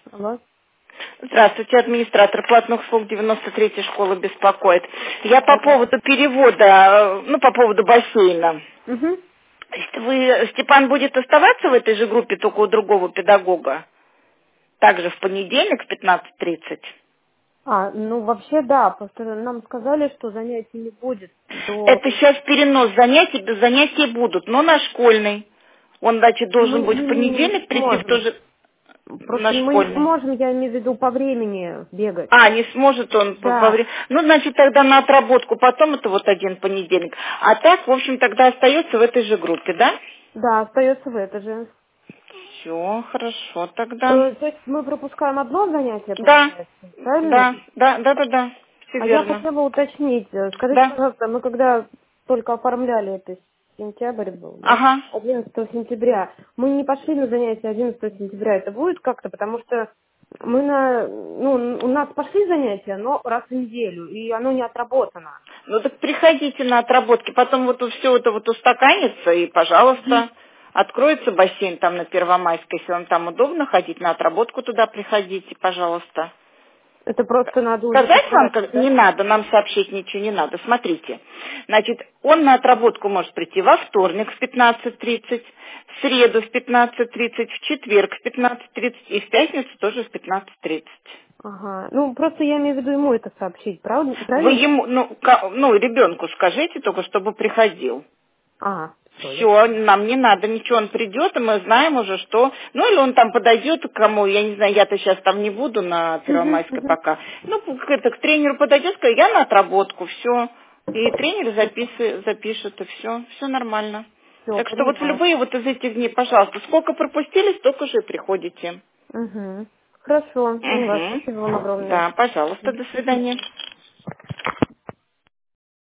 Алло. Здравствуйте, администратор платных услуг 93-й школы беспокоит. Я по Да. поводу перевода, по поводу бассейна. Угу. Степан будет оставаться в этой же группе, только у другого педагога? Также в понедельник в 15:30? Ну вообще да, просто нам сказали, что занятий не будет до... Это сейчас перенос занятий, без занятий будут, но на школьный. Он, значит, должен Мы будет в не понедельник прийти в сможем. тоже на Просто мы не школьный. сможем, я имею в виду, по времени бегать. Не сможет он Да. Ну, значит, тогда на отработку, потом это вот один понедельник. А так, в общем, тогда остается в этой же группе, да? Да, остается в это же. Все, хорошо тогда. То есть мы пропускаем одно занятие, Да, получается, правильно? да, все А я верно. хотела уточнить. Скажите, Да, пожалуйста, мы когда только оформляли это, сентябрь был, да? ага. 11 сентября. Мы не пошли на занятия 11 сентября. Это будет как-то? Потому что у нас пошли занятия, но раз в неделю, и оно не отработано. Ну так приходите на отработки, потом вот все это вот устаканится, и, пожалуйста, откроется бассейн там на Первомайской, если вам там удобно ходить, на отработку туда приходите, пожалуйста. Это просто надо уже Сказать вам, собираться, как не да? надо, нам сообщить ничего не надо. Смотрите, значит, он на отработку может прийти во вторник в 15:30, в среду в 15:30, в четверг в 15:30 и в пятницу тоже в 15:30. Ага. Ну, просто я имею в виду ему это сообщить, правда? Вы Правильно? ему, ребенку скажите только, чтобы приходил. Все, я Все, поняла. нам не надо ничего, он придет, и мы знаем уже, что... Ну, или он там подойдет к кому, я не знаю, я-то сейчас там не буду на Первомайской пока. Ну, к тренеру подойдет, скажет, я на отработку, все. И тренер запишет, и все нормально. Все, Так что вот в поняла. любые вот из этих дней, пожалуйста, сколько пропустили, столько же и приходите. Угу. Хорошо, поняла. Угу. Спасибо вам огромное. Да, пожалуйста, до свидания.